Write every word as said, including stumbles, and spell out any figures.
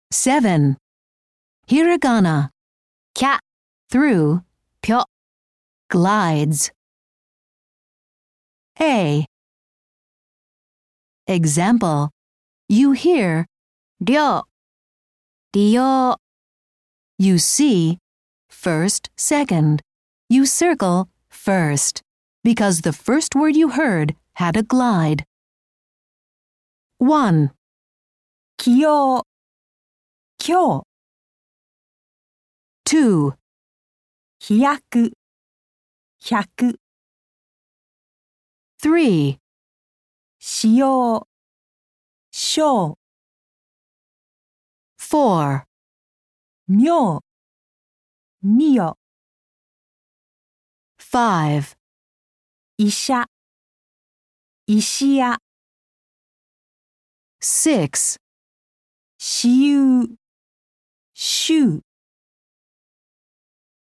seven. Hiragana. きゃ、 Through. ぴょ、 Glides. A. Example. You hear. りょう、利用、 You see. First, second. You circle first because the first word you heard had a glide. one. 起用、今日、 two. 飛躍、百、 three. 使用、小、 four. 妙、みよ、 five. 医者、石屋、 six. 私有、衆。